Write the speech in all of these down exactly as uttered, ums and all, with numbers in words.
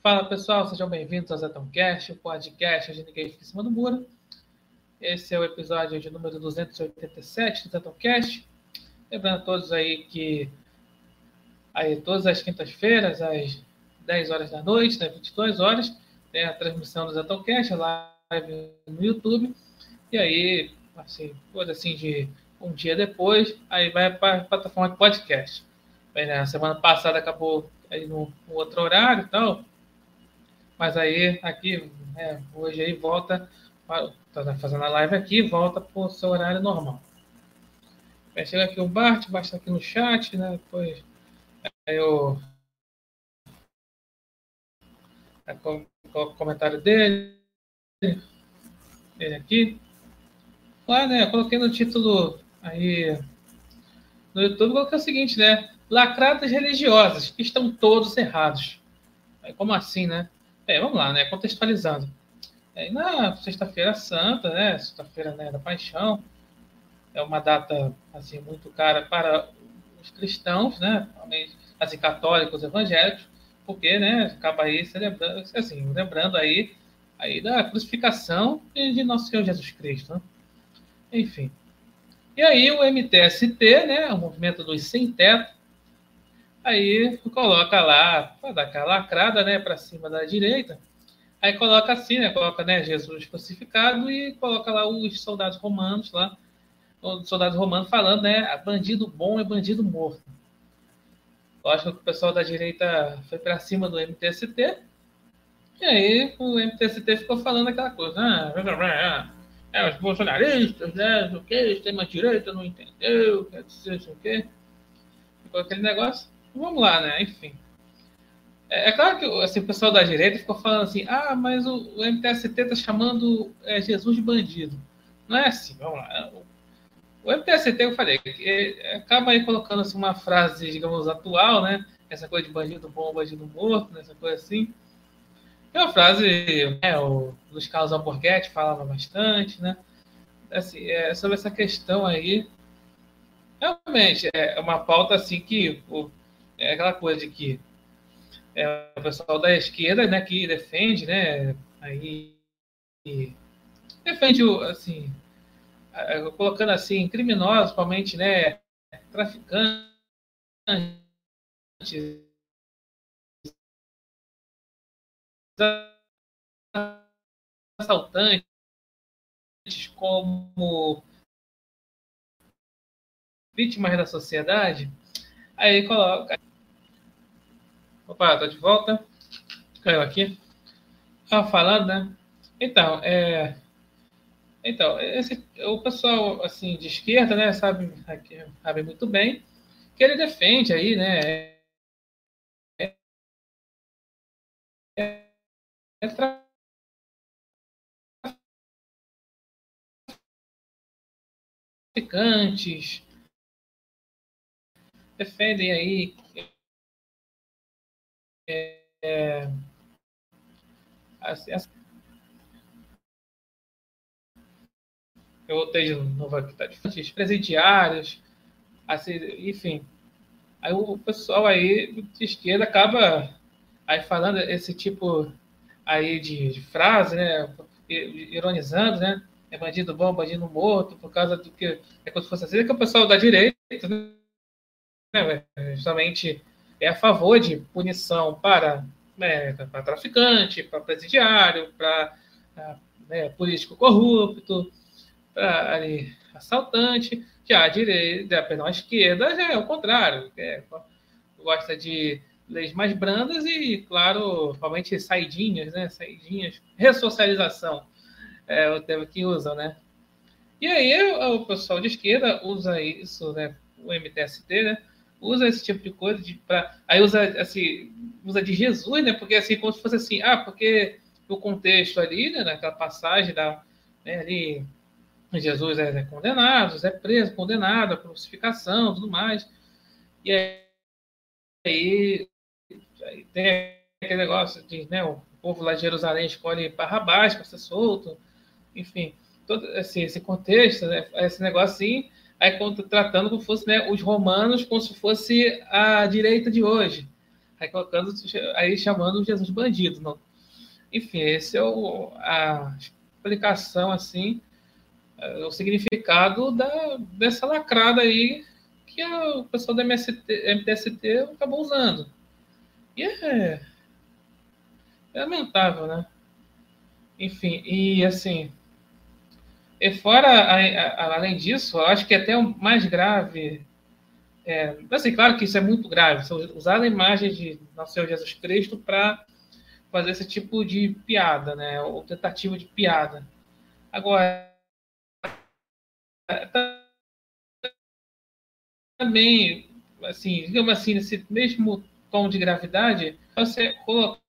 Fala pessoal, sejam bem-vindos ao Zetãocast, o podcast onde ninguém fica em cima do muro. Esse é o episódio de número duzentos e oitenta e sete do Zetãocast. Lembrando a todos aí que aí, todas as quintas-feiras, às dez horas da noite, né, vinte e duas horas, tem a transmissão do Zetãocast, a live no YouTube. E aí, assim, coisa assim de um dia depois, aí vai para a plataforma de podcast. Bem, né, a semana passada acabou aí no, no outro horário e tal. Mas aí, aqui, é, hoje aí volta, está fazendo a live aqui, volta para o seu horário normal. Vai chegar aqui o Bart, o Bart está aqui no chat, né? Depois aí eu coloco o comentário dele, dele aqui. Lá, né? Eu coloquei no título aí no YouTube, coloquei o seguinte, né? Lacradas religiosas, que estão todos errados. Aí, como assim, né? É, vamos lá, né? Contextualizando. É, na Sexta-feira Santa, né? Sexta-feira, né, da Paixão, é uma data assim muito cara para os cristãos, né? Assim, católicos, evangélicos, porque, né? Acaba aí celebrando, assim, lembrando aí, aí da crucificação de nosso Senhor Jesus Cristo, né? Enfim. E aí o M T S T, né? O Movimento dos Sem Teto, aí coloca lá, para dar aquela lacrada, né? Para cima da direita. Aí coloca assim, né? Coloca, né, Jesus crucificado e coloca lá os soldados romanos lá, os soldados romanos falando, né? Bandido bom é bandido morto. Lógico que o pessoal da direita foi para cima do M T S T. E aí o M T S T ficou falando aquela coisa. Ah, é, os bolsonaristas, né? O que? Extrema-direita não entendeu, quer dizer, o quê? Ficou aquele negócio. Vamos lá, né? Enfim. É, é claro que assim, o pessoal da direita ficou falando assim, ah, mas o, o M T S T está chamando é, Jesus de bandido. Não é assim, vamos lá. O M T S T, eu falei, que acaba aí colocando assim, uma frase, digamos, atual, né? Essa coisa de bandido bom, bandido morto, né? Essa coisa assim. É uma frase, né, o Luiz Carlos Alborguete falava bastante, né? Assim, é, sobre essa questão aí. Realmente, é uma pauta assim que o, é aquela coisa de que é o pessoal da esquerda, né, que defende, né, aí defende o, assim, colocando assim, criminosos, principalmente, né, traficantes, assaltantes, como vítimas da sociedade, aí coloca. Opa, tô de volta. Caiu aqui. Estava falando, né? Então, é. Então, esse, o pessoal assim de esquerda, né, sabe, sabe muito bem que ele defende aí, né, é, é traficantes, defendem aí é, assim, assim, eu voltei de novo aqui, tá difícil, presidiários, assim, enfim. Aí o pessoal aí de esquerda acaba aí falando esse tipo aí de, de frase, né, ironizando, né, é bandido bom, bandido morto, por causa do que é como se fosse assim, que o pessoal da direita, né, justamente é a favor de punição para, né, para traficante, para presidiário, para né, político corrupto, para ali, assaltante. Já a direita, perdão, a esquerda já é o contrário, é, gosta de leis mais brandas e, claro, realmente saidinhas, né? Saidinhas, ressocialização é o termo que usam, né? E aí o pessoal de esquerda usa isso, né? O M T S T, né? Usa esse tipo de coisa de para aí usa assim, usa de Jesus, né? Porque assim como se fosse assim, ah, porque o contexto ali, né, naquela passagem da né, ali Jesus é, é condenado, é preso, condenado, a crucificação, tudo mais. E aí, aí tem aquele negócio de, né, o povo lá de Jerusalém escolhe Barrabás para ser solto, enfim, todo esse, esse contexto, né, esse negócio assim, aí tratando como se fosse né, os romanos como se fosse a direita de hoje. Aí colocando, aí chamando Jesus de bandido. Não. Enfim, esse é o, a explicação, assim, o significado da, dessa lacrada aí que a, o pessoal da M S T, M T S T acabou usando. E é, é lamentável, né? Enfim, e assim, e fora, a, a, além disso, eu acho que é até um mais grave. É, assim, claro que isso é muito grave, usar a imagem de Nosso Senhor Jesus Cristo para fazer esse tipo de piada, né? Ou tentativa de piada. Agora, também, assim, digamos assim, nesse mesmo tom de gravidade, você colocar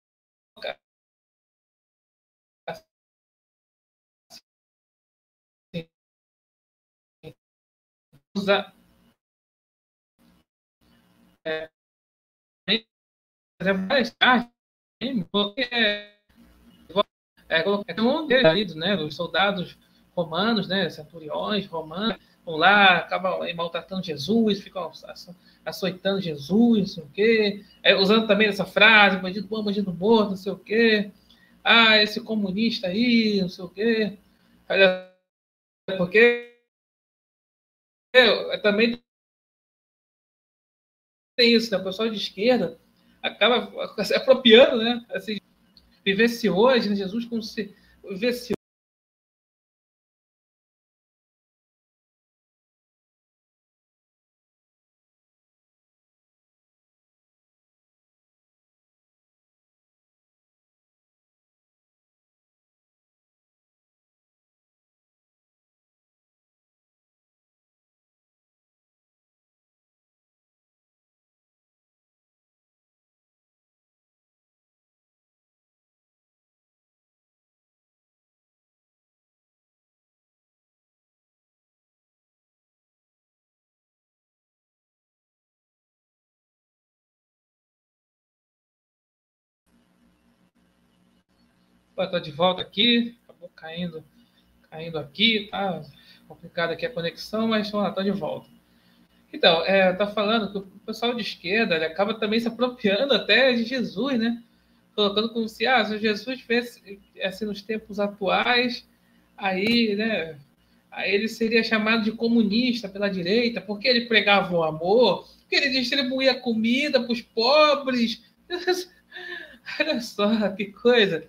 assim, usar, é, várias artes, porque é, é um deles, né, os soldados romanos, né, centuriões romanos, vão lá, acabam maltratando Jesus, ficam açoitando Jesus, não sei o quê, é, usando também essa frase, bandido bom, bandido morto, não sei o quê, ah, esse comunista aí, não sei o quê, porque eu, também tem isso, né, o pessoal de esquerda acaba se apropriando, né, assim, viver-se hoje, né, Jesus como se viver-se estou de volta aqui, acabou caindo, caindo aqui, tá complicado aqui a conexão, mas estou de volta. Então, é, tá falando que o pessoal de esquerda ele acaba também se apropriando até de Jesus, né? Colocando como se, ah, se Jesus fosse assim nos tempos atuais, aí, né? Aí ele seria chamado de comunista pela direita, porque ele pregava o amor, porque ele distribuía comida para os pobres. Olha só que coisa.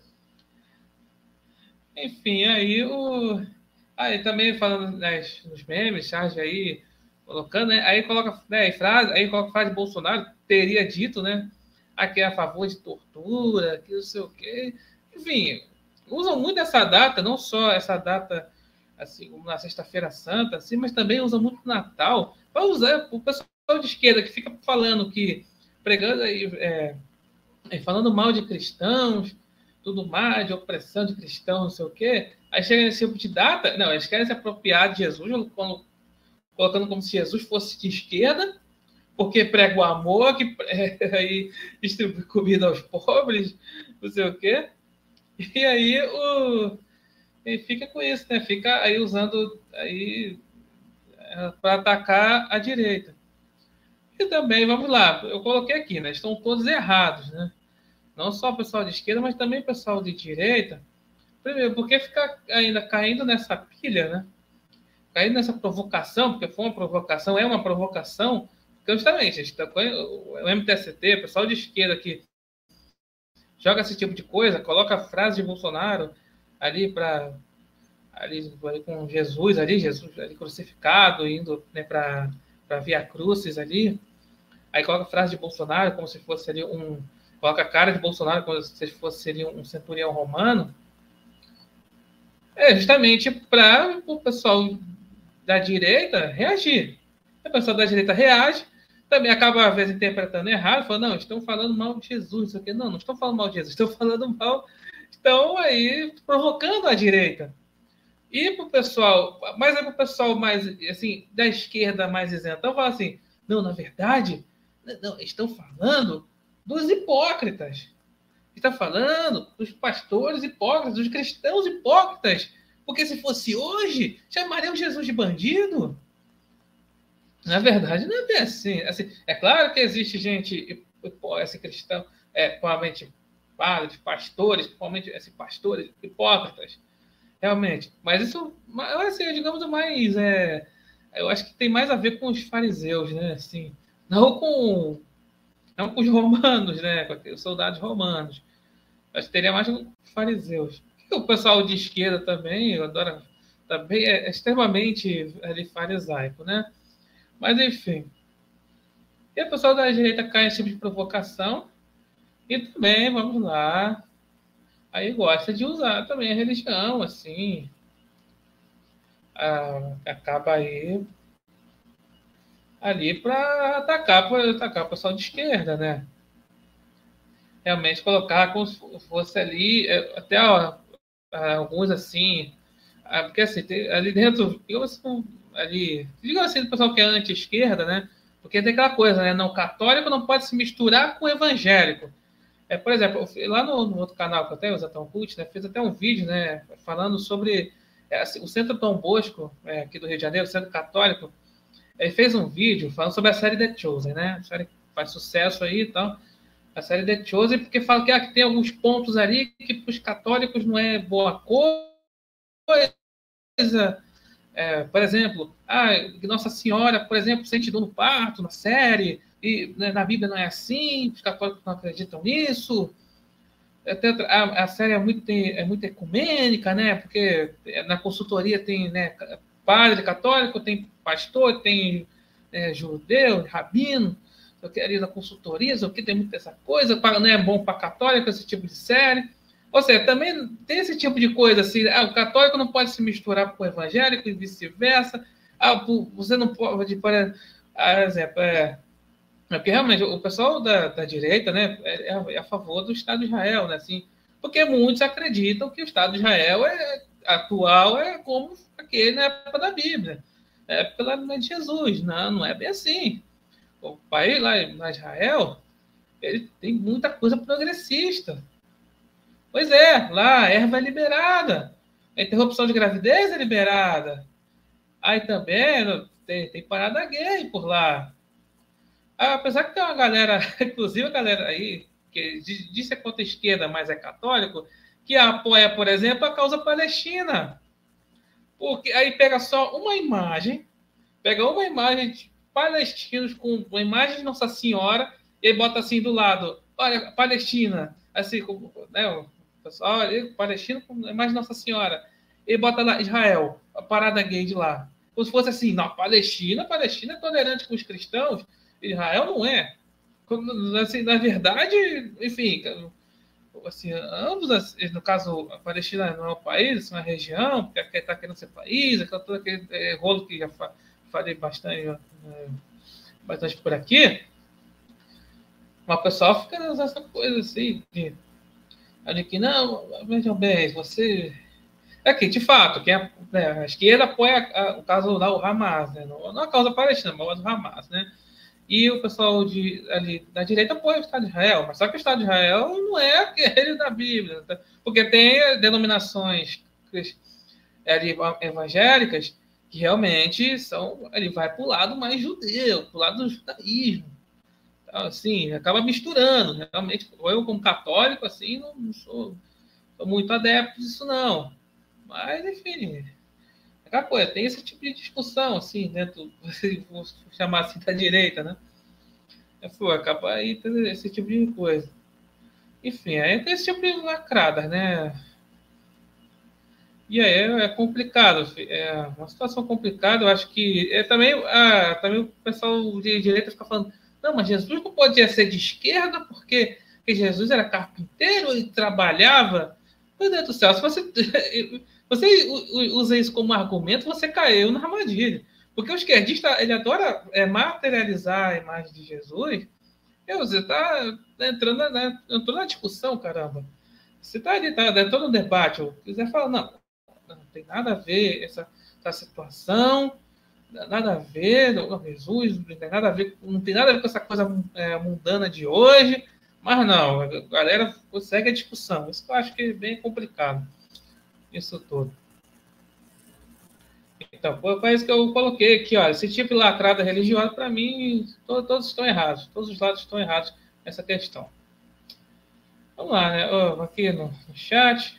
Enfim, aí o. Aí também falando nas, nos memes, charge aí, colocando, né? Aí coloca, né, frase, aí coloca frase de Bolsonaro, teria dito, né? Aqui é a favor de tortura, que não sei o quê. Enfim, usam muito essa data, não só essa data assim, na Sexta-feira Santa, assim, mas também usam muito Natal, para usar o pessoal de esquerda que fica falando que, pregando aí, é, falando mal de cristãos, tudo mais, de opressão de cristãos, não sei o quê. Aí chega nesse tipo de data, não, eles querem se apropriar de Jesus, colocando como se Jesus fosse de esquerda, porque prega o amor, que é, aí distribui comida aos pobres, não sei o quê. E aí o, e fica com isso, né? Fica aí usando aí é, para atacar a direita. E também, vamos lá, eu coloquei aqui, né? Estão todos errados, né? Não só o pessoal de esquerda, mas também o pessoal de direita. Primeiro, porque ficar ainda caindo nessa pilha, né? Caindo nessa provocação, porque foi uma provocação, é uma provocação, porque justamente está, o M T S T, o pessoal de esquerda que joga esse tipo de coisa, coloca a frase de Bolsonaro ali para ali, ali com Jesus ali, Jesus ali crucificado, indo, né, para para Via Crucis ali, aí coloca a frase de Bolsonaro como se fosse ali um, coloca a cara de Bolsonaro como se fosse ali um centurião romano, é justamente para o pessoal da direita reagir. O pessoal da direita reage, também acaba, às vezes, interpretando errado, falando, não, estão falando mal de Jesus, isso aqui. Não, não estão falando mal de Jesus, estão falando mal, estão aí provocando a direita. E para o pessoal, mas é para o pessoal mais, assim, da esquerda mais isentão, fala assim, não, na verdade, não, estão falando dos hipócritas. Está falando dos pastores hipócritas, dos cristãos hipócritas. Porque se fosse hoje, chamariam Jesus de bandido? Na verdade, não é bem assim. assim. É claro que existe gente esse cristão, é, provavelmente padres, pastores, principalmente esses pastores hipócritas, realmente. Mas isso, assim, digamos, mais, é, eu acho que tem mais a ver com os fariseus, né? Assim, não com, não com os romanos, né? Com os soldados romanos. Acho que teria mais com os fariseus. O pessoal de esquerda também, eu adoro, também é extremamente ali, farisaico, né? Mas, enfim. E o pessoal da direita cai nesse tipo de provocação e também, vamos lá, aí gosta de usar também a religião, assim, a, acaba aí ali para atacar, para atacar o pessoal de esquerda, né? Realmente colocar como se fosse ali, até ó, alguns assim, porque assim, tem, ali dentro, digamos assim, ali, digamos assim, do pessoal que é anti-esquerda, né? Porque tem aquela coisa, né? Não, católico não pode se misturar com evangélico. É, por exemplo, lá no, no outro canal que eu tenho, o Zatão Cult, né, fez até um vídeo, né, falando sobre é, assim, o Centro Dom Bosco, é, aqui do Rio de Janeiro, o Centro Católico. Ele fez um vídeo falando sobre a série The Chosen, né? A série que faz sucesso aí e tal. A série The Chosen, porque fala que, ah, que tem alguns pontos ali que para os católicos não é boa coisa. É, por exemplo, ah, Nossa Senhora, por exemplo, sente dor no parto na série, e né, na Bíblia não é assim, os católicos não acreditam nisso. Até a, a série é muito, é muito ecumênica, né? Porque na consultoria tem, né, padre católico, tem pastor, tem é, judeu, rabino, ali na consultoria, o que tem muita essa coisa, não é bom para católico esse tipo de série. Ou seja, também tem esse tipo de coisa assim, ah, o católico não pode se misturar com o evangélico e vice-versa. Ah, você não pode, por exemplo, é, é porque realmente o pessoal da, da direita, né, é, é a favor do Estado de Israel, né, assim, porque muitos acreditam que o Estado de Israel é atual é como aquele na época da Bíblia, na época lá de Jesus. Não, não é bem assim. O país lá na Israel, ele tem muita coisa progressista. Pois é, lá a erva é liberada, a interrupção de gravidez é liberada. Aí também tem, tem parada gay por lá. Apesar que tem uma galera, inclusive a galera aí, que diz ser contra a esquerda, mas é católico, que apoia, por exemplo, a causa palestina. Porque aí pega só uma imagem, pega uma imagem de palestinos com uma imagem de Nossa Senhora e bota assim do lado, olha, Palestina, assim, como, né, o pessoal, olha, Palestina com a imagem de Nossa Senhora, e bota lá Israel, a parada gay de lá. Como se fosse assim, não, Palestina, Palestina é tolerante com os cristãos, Israel não é. Assim, na verdade, enfim, assim, ambos, no caso, a Palestina não é um país, é uma região, porque está querendo ser país, todo aquele é, rolo que já falei bastante, é, bastante por aqui. Mas o pessoal fica nessa essa coisa assim, de, de que, não, vejam bem, você. É que, de fato, que é, né, a esquerda apoia a, o caso lá, o Hamas, né? Não, não a causa palestina, mas o Hamas, né? E o pessoal de, ali, da direita apoia o Estado de Israel, mas só que o Estado de Israel não é aquele da Bíblia, tá? Porque tem denominações ali, evangélicas que realmente são, ele vai para o lado mais judeu, para o lado do judaísmo. Então, assim, acaba misturando. Realmente, eu, como católico, assim, não, não sou, sou muito adepto disso, não. Mas, enfim, aquela coisa, tem esse tipo de discussão, assim, dentro, vou chamar assim, da direita, né? Foi, acaba aí tendo esse tipo de coisa. Enfim, aí tem esse tipo de lacradas, né? E aí é, é complicado, é uma situação complicada. Eu acho que é, também, ah, também o pessoal de direita fica falando, não, mas Jesus não podia ser de esquerda porque, porque Jesus era carpinteiro e trabalhava. Meu Deus do céu, se você, você usa isso como argumento, você caiu na armadilha. Porque o esquerdista, ele adora é, materializar a imagem de Jesus. E você está entrando na, entrou na discussão, caramba. Você está ali, tá, entrou no debate. Ou quiser falar, não, não tem nada a ver essa, essa situação, nada a ver, não, Jesus, não tem nada a ver, não tem nada a ver com essa coisa é, mundana de hoje. Mas não, a galera segue a discussão. Isso que eu acho que é bem complicado. Isso tudo. Então, foi isso que eu coloquei aqui, ó. Esse tipo de lacrada religiosa, para mim, todos, todos estão errados. Todos os lados estão errados. essa questão. Vamos lá, né? Oh, aqui no, no chat.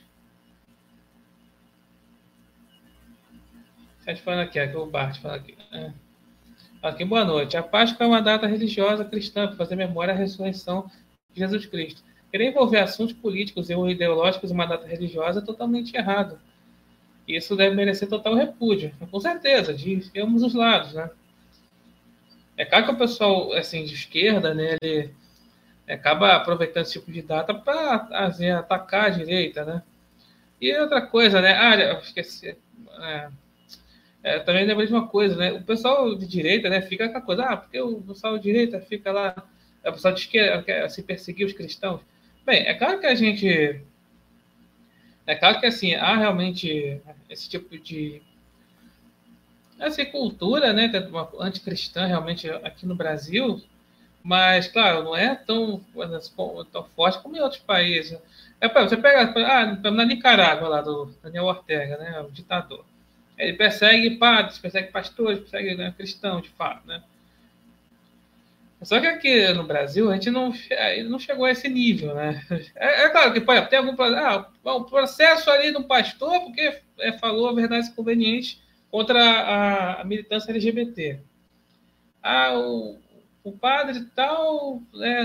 Chat falando aqui, aqui o Bart falando aqui. É. Aqui, boa noite. A Páscoa é uma data religiosa cristã para fazer memória à ressurreição de Jesus Cristo. Querer envolver assuntos políticos ou ideológicos em uma data religiosa é totalmente errado. Isso deve merecer total repúdio. Com certeza, de ambos os lados, né? É claro que o pessoal assim, de esquerda, né, ele acaba aproveitando esse tipo de data para assim, atacar a direita, né? E outra coisa, né? Ah, eu esqueci. É, é, também lembrei de uma coisa, né? O pessoal de direita, né, fica com a coisa, ah, porque o pessoal de direita fica lá, o pessoal de esquerda quer se perseguir os cristãos. Bem, é claro que a gente. É claro que assim, há realmente esse tipo de essa cultura, né, uma anticristã realmente aqui no Brasil, mas, claro, não é tão, tão forte como em outros países. É, você pega, ah, na Nicarágua, lá do Daniel Ortega, né, o ditador. Ele persegue padres, persegue pastores, persegue, né, cristãos, de fato, né? Só que aqui no Brasil a gente não, não chegou a esse nível, né? É, é claro que pode ter algum ah, um processo ali do pastor porque é, falou a verdade conveniente contra a, a militância L G B T. Ah, o, o padre tal né,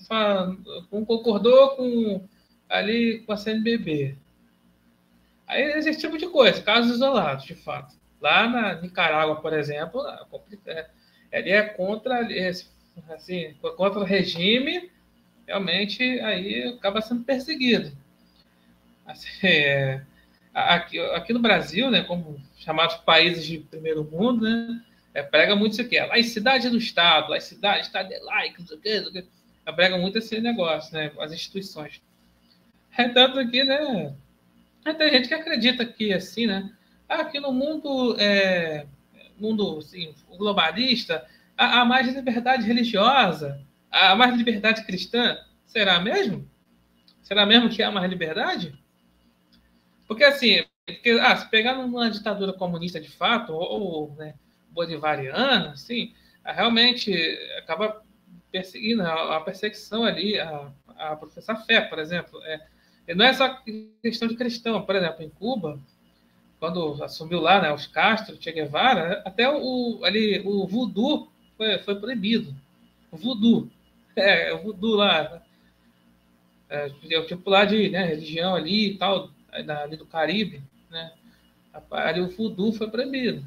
concordou com ali com a C N B B. Aí esse tipo de coisa, casos isolados, de fato. Lá na Nicarágua, por exemplo, ele é contra assim, contra o regime, realmente aí acaba sendo perseguido. Assim, é, aqui, aqui no Brasil, né, como chamados países de primeiro mundo, né, é, prega muito isso aqui, a laicidade do Estado, laicidade, Estado é laico, não sei o quê, não sei o quê. Prega muito esse negócio, né, as instituições. É tanto aqui, né, tem gente que acredita que, assim, né, aqui no mundo, é, mundo assim, globalista, há, há mais liberdade religiosa, há mais liberdade cristã. Será mesmo? Será mesmo que há mais liberdade? Porque, assim, porque, ah, se pegar numa ditadura comunista de fato, ou, ou né, bolivariana, assim, realmente acaba perseguindo a, a perseguição ali, a, a professar fé, por exemplo. É, não é só questão de cristão. Por exemplo, em Cuba, quando assumiu lá né, os Castro, Che Guevara, até o, ali, o voodoo foi, foi proibido. O voodoo. É, o voodoo lá. É, é o tipo lá de né, religião ali e tal, ali do Caribe, né? Ali o voodoo foi proibido.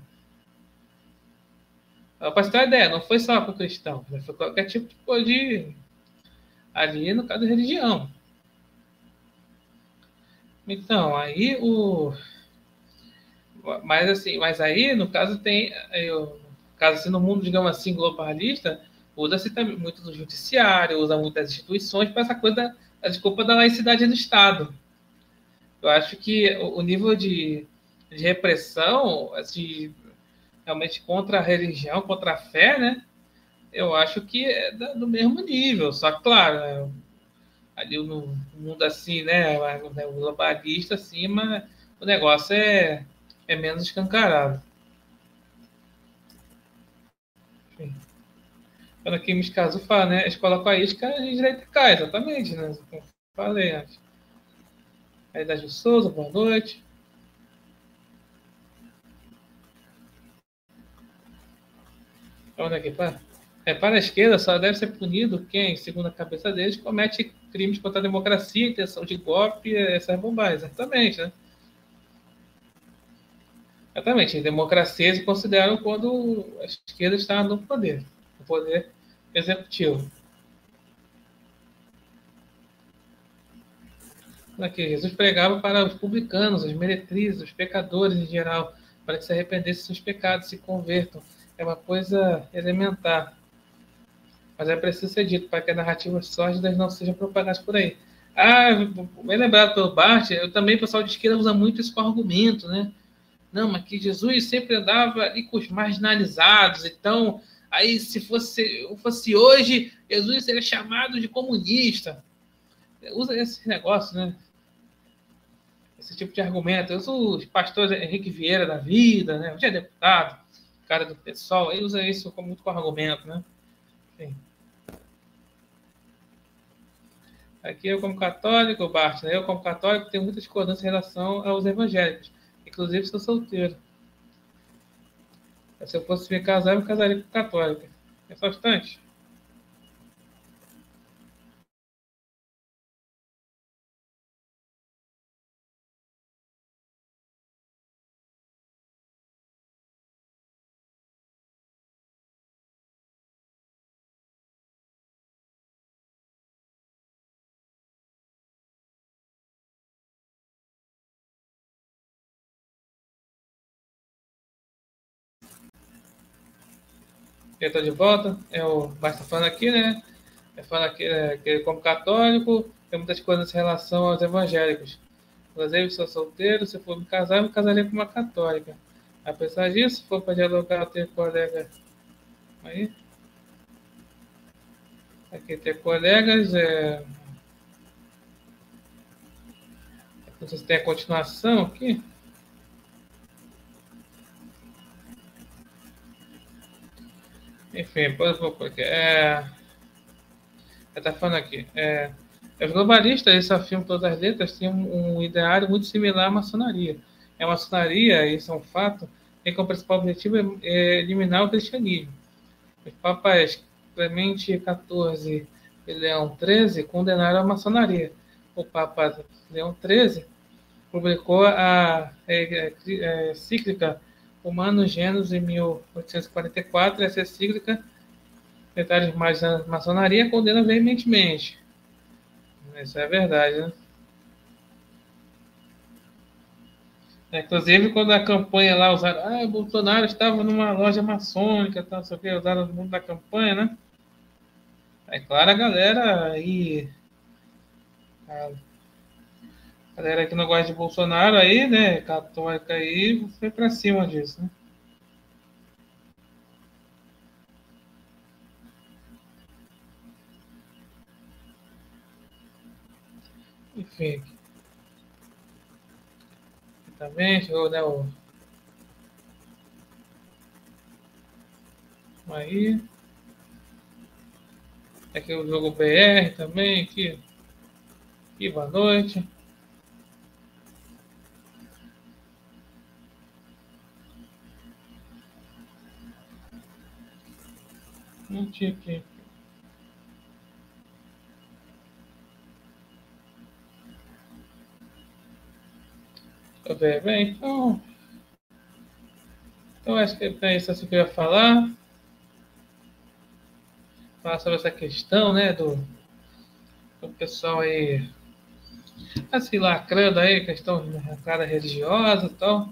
Para você ter uma ideia, não foi só para o cristão, né? Foi qualquer tipo de coisa de. Ali no caso da religião. Então, aí o. Mas assim, mas aí, no caso, tem. Eu, no caso, assim, no mundo, digamos assim, globalista, usa-se também muito do judiciário, usa muitas instituições para essa coisa, a desculpa da laicidade do Estado. Eu acho que o nível de, de repressão, assim, realmente contra a religião, contra a fé, né? Eu acho que é do mesmo nível. Só que, claro, né, ali no mundo assim, né? O globalista, assim, mas o negócio é, é menos escancarado. Enfim. Quando aqui me caso fala, né? A escola com a isca, a direita cai, exatamente, né? Como falei antes. Aí da Gil Souza, boa noite. Onde é que tá? É, para a esquerda, só deve ser punido quem, segundo a cabeça deles, comete crimes contra a democracia, intenção de golpe, essas bobagens. Exatamente, né? Exatamente. Democracia se consideram quando a esquerda está no poder, no poder executivo. Aqui, Jesus pregava para os publicanos, os meretrizes, os pecadores em geral, para que se arrependessem dos seus pecados, se convertam. É uma coisa elementar. Mas é preciso ser dito para que as narrativas sórdidas não sejam propagadas por aí. Ah, bem lembrado pelo Bart, eu também, o pessoal de esquerda usa muito isso como argumento, né? Não, mas que Jesus sempre andava ali com os marginalizados, então, aí se fosse, fosse hoje, Jesus seria chamado de comunista. Usa esse negócio, né? Esse tipo de argumento. Eu uso os pastores Henrique Vieira da vida, né? Hoje é deputado, cara do pessoal, aí usa isso como muito com argumento, né? Enfim. Aqui eu como católico, Bart, né? Eu como católico tenho muita discordância em relação aos evangélicos. Inclusive sou solteiro. Se eu fosse me casar, eu me casaria com católica. É só bastante. Eu estou de volta. Eu basta falando aqui, né? Eu falo aqui é, que como católico tem muitas coisas em relação aos evangélicos. Inclusive, sou solteiro, se for me casar, eu me casaria com uma católica. Apesar disso, se for para dialogar, eu tenho colega aí. Aqui tem colegas. É... Não sei se tem a continuação aqui. Enfim, depois eu vou por aqui. É... Eu estou falando aqui. É... Os globalistas, eles afirmam que todas as letras têm um, um ideário muito similar à maçonaria. A maçonaria, isso é um fato, tem como principal objetivo é eliminar o cristianismo. Os papas Clemente quatorze e Leão treze condenaram a maçonaria. O Papa Leão treze publicou a encíclica Humanus Genus em mil oitocentos e quarenta e quatro. Essa encíclica, detalhes mais da maçonaria, condena veementemente. Isso é verdade, né? Inclusive, quando a campanha lá usaram, ah, o Bolsonaro estava numa loja maçônica, tal, não sei o que, usaram no mundo da campanha, né? É claro, a galera aí, a galera que não gosta de Bolsonaro aí, né, católica aí, foi pra cima disso, né? Enfim, também chegou, né, o, aí, aqui o jogo B R também, aqui, aqui boa noite. Não tinha aqui. Deixa eu ver, bem, então, então acho que é isso assim que eu ia falar. Falar sobre essa questão, né, do, do pessoal aí, assim, lacrando aí, questão cara religiosa e tal.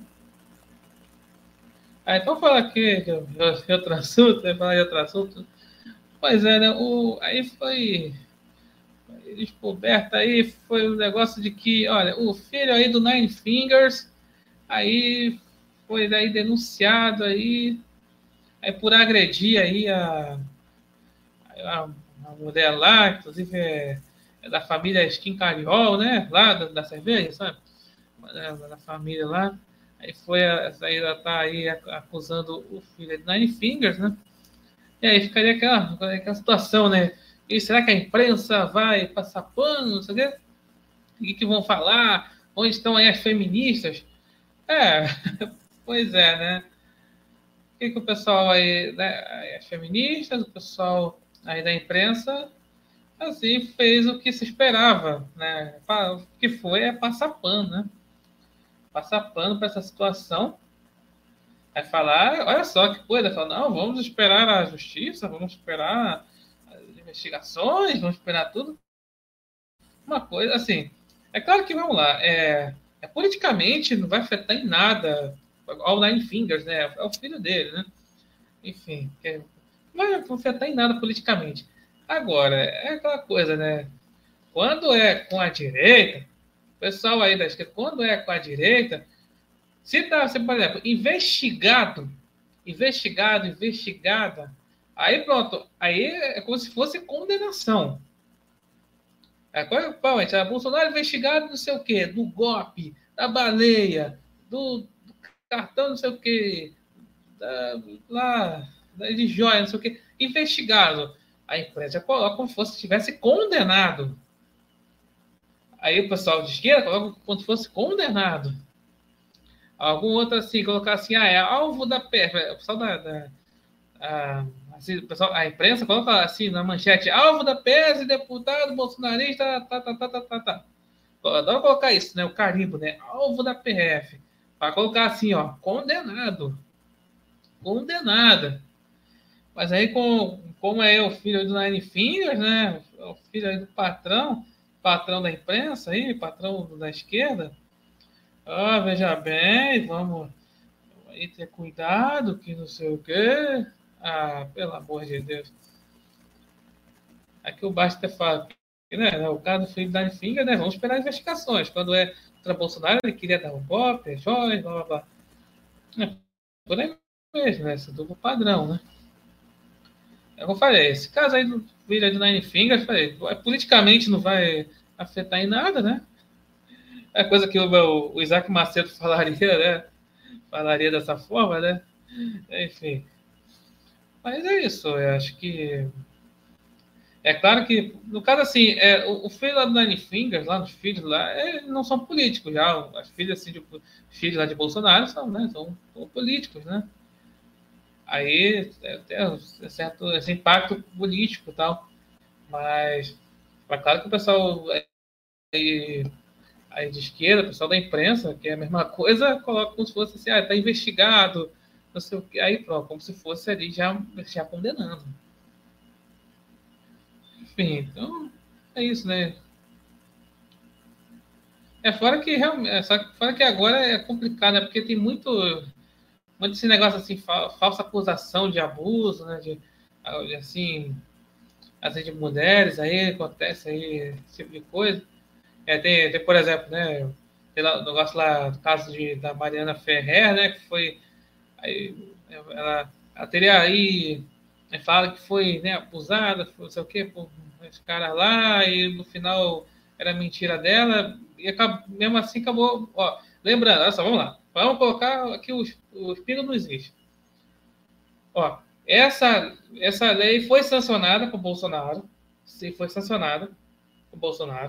Ah, então fala aqui de, de outro assunto, vai falar de outro assunto. Pois é, né, o, aí foi descoberta aí, foi o um negócio de que, olha, o filho aí do Nine Fingers, aí foi aí denunciado aí, aí por agredir aí a, a, a mulher lá, inclusive é, é da família Skin Cariol, né? Lá da, da cerveja, sabe? Da, da família lá. Aí foi, essa aí ela tá aí acusando o filho de Nine Fingers, né? E aí ficaria aquela, aquela situação, né? E será que a imprensa vai passar pano, não sei o quê? O que, que vão falar? Onde estão aí as feministas? É, pois é, né? O que, que o pessoal aí, né, as feministas, o pessoal aí da imprensa assim fez o que se esperava, né? O que foi é passar pano, né? Passar pano para essa situação. Aí falar, olha só que coisa, falar, não, vamos esperar a justiça, vamos esperar as investigações, vamos esperar tudo. Uma coisa assim, é claro que vamos lá, é, é politicamente não vai afetar em nada ao Nine Fingers, né? É o filho dele, né? Enfim, é, não vai afetar em nada politicamente. Agora, é aquela coisa, né? Quando é com a direita, o pessoal aí da esquerda, quando é com a direita, se tá, se, por exemplo, investigado, investigado, investigada, aí pronto, aí é como se fosse condenação. É, qual é o pau, gente? Bolsonaro investigado não sei o quê, do golpe, da baleia, do, do cartão não sei o quê, da, lá, de joia, não sei o quê, investigado. A imprensa coloca como se fosse tivesse condenado. Aí o pessoal de esquerda coloca como se fosse condenado. Algum outro assim, colocar assim, ah, é alvo da P F. O pessoal da. da a, assim, o pessoal, a imprensa coloca assim na manchete, alvo da P S, deputado bolsonarista, tá, tá, tá, tá, tá, tá. Adoro colocar isso, né? O carimbo, né? Alvo da P F. Para colocar assim, ó, condenado. Condenada. Mas aí, com, como é o filho do Nine Fingers, né? O filho aí do patrão, patrão da imprensa aí, patrão da esquerda. Ah, veja bem, vamos aí ter cuidado, que não sei o quê. Ah, pelo amor de Deus. Aqui o Basta fala, né? O caso do filho do Nine Fingers, né? Vamos esperar investigações. Quando é contra Bolsonaro, ele queria dar um golpe, é jóia, blá blá blá. É, por aí mesmo, né? Esse duplo padrão, né? É como eu falei, esse caso aí do filho do Nine Fingers, falei, politicamente não vai afetar em nada, né? É coisa que o, o Isaac Macedo falaria, né? Falaria dessa forma, né? Enfim. Mas é isso, eu acho que. É claro que, no caso assim, é, o, o filho lá do Nine Fingers, lá, os filhos lá, é, não são políticos já. As filhas assim, de, filhos lá de Bolsonaro são, né? São, são políticos, né? Aí tem certo esse impacto político e tal. Mas é claro que o pessoal aí, aí de esquerda, o pessoal da imprensa, que é a mesma coisa, coloca como se fosse assim, ah, está investigado, não sei o que, aí pronto, como se fosse ali já, já condenando. Enfim, então é isso, né? É fora que realmente, é, só que fora que agora é complicado, né? Porque tem muito, muito esse negócio assim, fa falsa acusação de abuso, né? De, assim, assim, de mulheres, aí acontece aí esse tipo de coisa. É, tem, tem, por exemplo, né? Tem lá, o negócio lá, do caso de, da Mariana Ferrer, né? Que foi. Aí, ela, ela teria aí. Né, fala que foi, né, abusada, não sei o quê, por esse cara lá, e no final era mentira dela, e acabou, mesmo assim acabou. Ó, lembrando, olha só, vamos lá. Vamos colocar aqui os, os pingos não existe. Ó, essa, essa lei foi sancionada por Bolsonaro. Sim, foi sancionada por Bolsonaro.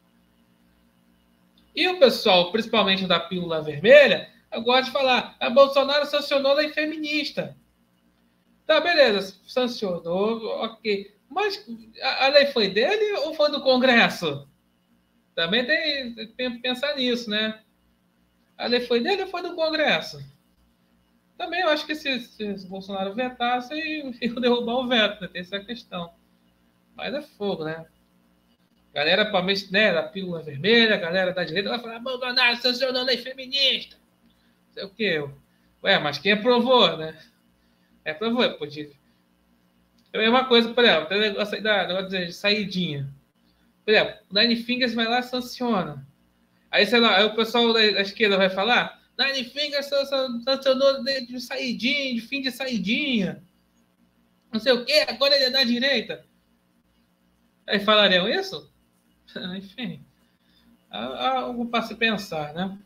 E o pessoal, principalmente da pílula vermelha, gosta de falar: a Bolsonaro sancionou a lei feminista. Tá, beleza, sancionou, ok. Mas a, a lei foi dele ou foi do Congresso? Também tem, tem que pensar nisso, né? A lei foi dele ou foi do Congresso? Também eu acho que se, se, se Bolsonaro vetasse, ia derrubar o veto, né? Tem essa questão. Mas é fogo, né? Galera, principalmente, né, da pílula vermelha, a galera da direita vai falar: Bolsonaro sancionou a lei feminista. Não sei o quê. Ué, mas quem aprovou, né? É, aprovou, é, podia. É a mesma coisa, por exemplo, tem o negócio aí da, negócio de saidinha. Por exemplo, o Nine Fingers vai lá e sanciona. Aí, sei lá, aí o pessoal da, da esquerda vai falar: Nine Fingers sancionou de, de saidinha, de fim de saidinha. Não sei o quê, agora ele é da direita. Aí falariam isso? Enfim, há algo para se pensar, né?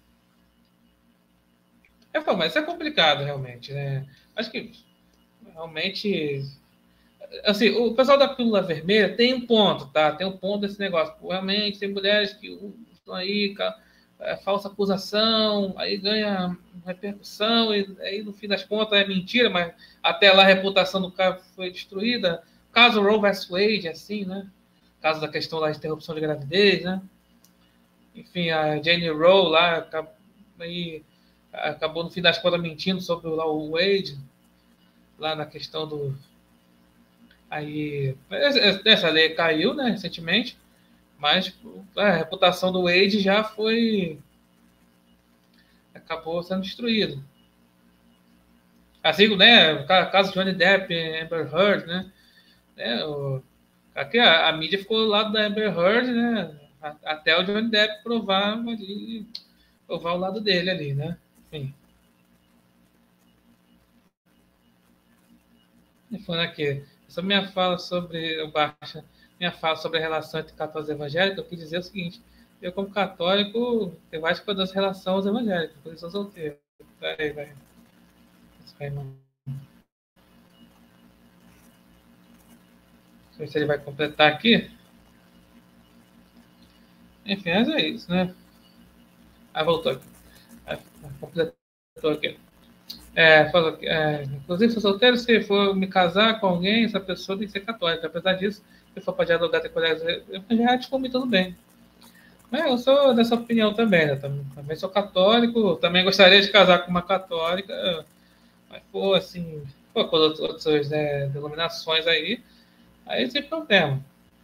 É, pô, mas isso é complicado, realmente, né? Acho que realmente. Assim, o pessoal da pílula vermelha tem um ponto, tá? Tem um ponto desse negócio. Realmente, tem mulheres que estão aí, é, falsa acusação, aí ganha repercussão, e aí no fim das contas é mentira, mas até lá a reputação do cara foi destruída. Caso Roe versus Wade, assim, né? Caso da questão da interrupção de gravidez, né? Enfim, a Jane Roe lá aí, acabou no fim das contas mentindo sobre lá, o Wade, lá na questão do. Aí, essa lei caiu, né, recentemente, mas a reputação do Wade já foi. Acabou sendo destruído. Assim, né, o caso de Johnny Depp, Amber Heard, né, né o, aqui a, a mídia ficou do lado da Amber Heard, né, até o Johnny Depp provar ali, provar o lado dele ali, né, enfim. E falando aqui, essa minha fala sobre o Baixa, minha fala sobre a relação entre católicos e evangélicos, eu quis dizer o seguinte: eu, como católico, eu acho que eu dou relação aos evangélicos, por isso eu sou solteiro. Peraí, vai. Vai, não. Não sei se ele vai completar aqui. Enfim, mas é isso, né? Ah, voltou aqui. Ah, completou aqui. É, falou, é, inclusive, sou solteiro, se for me casar com alguém, essa pessoa tem que ser católica. Apesar disso, se for para dialogar com colegas evangélicos, por mim tudo bem. Mas eu sou dessa opinião também, né? Também, também sou católico, também gostaria de casar com uma católica, mas, pô, assim, pô, com outras, outras né, denominações aí, aí sem problema.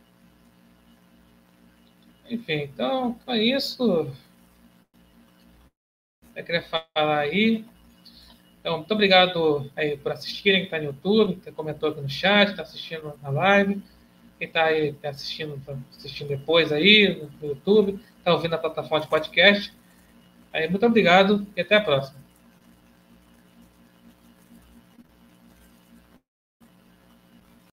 Enfim, então, é isso. Eu queria falar aí. Então, muito obrigado aí por assistirem, que está no YouTube, que comentou aqui no chat, está assistindo na live, quem está aí tá assistindo, tá assistindo depois aí no YouTube, está ouvindo a plataforma de podcast. Aí, muito obrigado e até a próxima.